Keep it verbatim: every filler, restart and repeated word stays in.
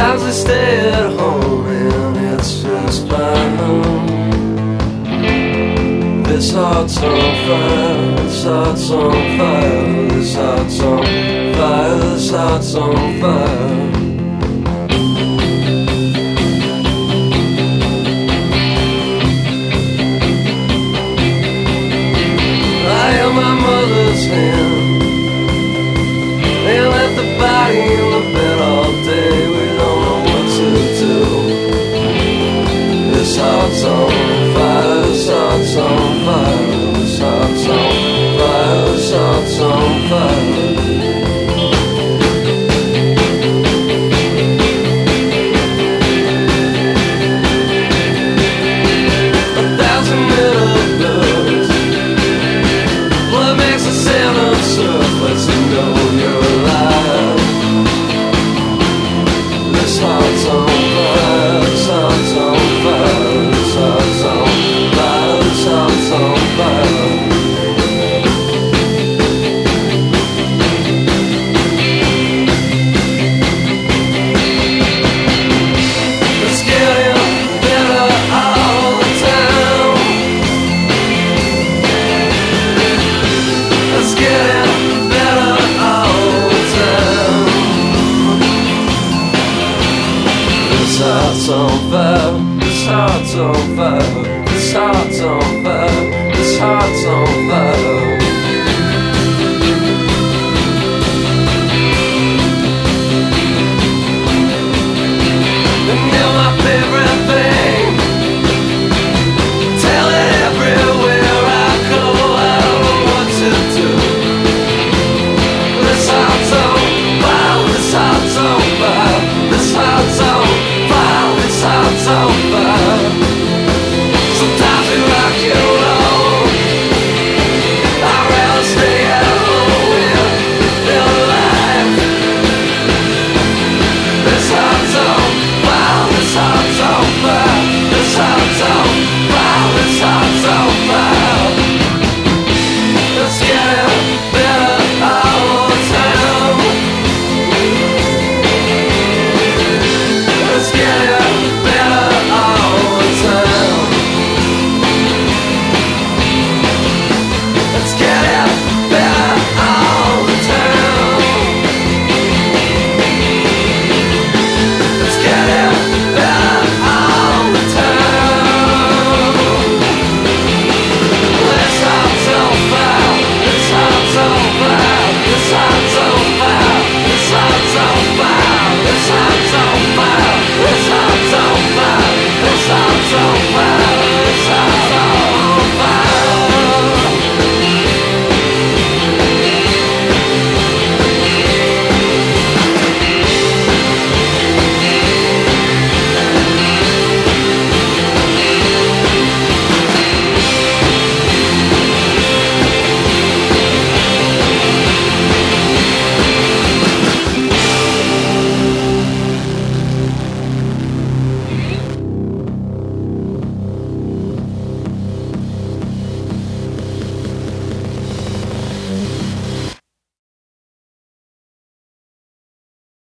Sometimes we stay at home and it's just fine. This heart's on fire, this heart's on fire, this heart's on fire, this heart's on fire. I held my mother's hand and left the body in the bed all day. We don't know what to do. This heart's on fire, this heart's on fire, this heart's on fire, this heart's on fire. A thousand little birds, blood makes a sound of surf, lets you know you're alive. This heart's on fire, this heart's on fire, this heart's on fire, this heart's on fire. It's getting better all the time. It's getting better all the time. This heart's on fire, this heart's on fire, this heart's on fire, this heart's on fire.